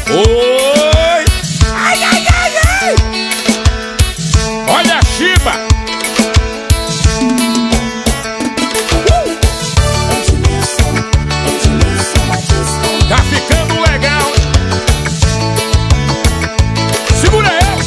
Oi! Ai, ai, ai, ai! Olha a Chiba! Tá ficando legal! Segura ela!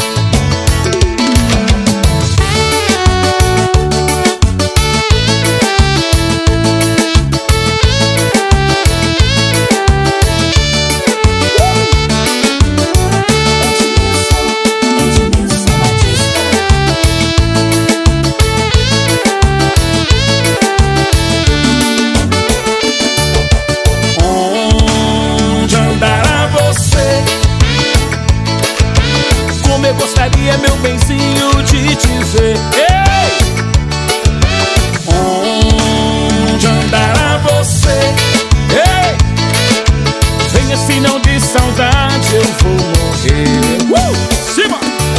Eu gostaria, meu benzinho, de te ver. Ei! Onde andará você? Ei! Venha, senão de saudade eu vou morrer. Cima!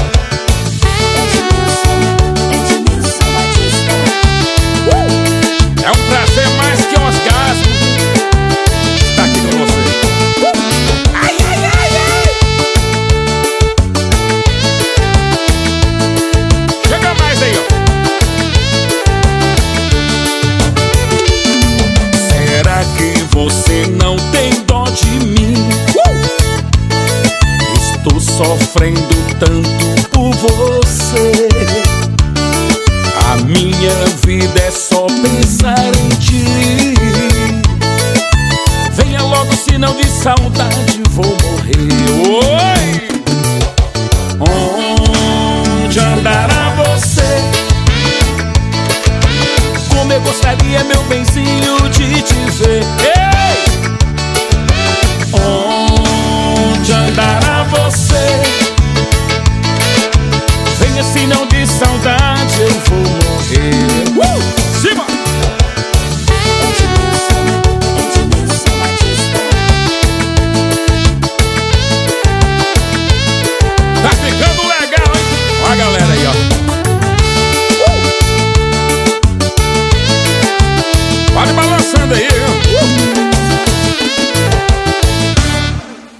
É um prazer mais que um orgasmo estar aqui com você. Ai, ai, ai, ai! Chega mais aí, ó. Será que você não tem dó de mim? Estou sofrendo tanto por você. A minha vida é só pensar em ti. Venha logo, senão de saudade vou morrer. Oi! Onde andará você? Como eu gostaria, meu benzinho, de te ver. Ei! Onde andará você? Venha, senão de saudade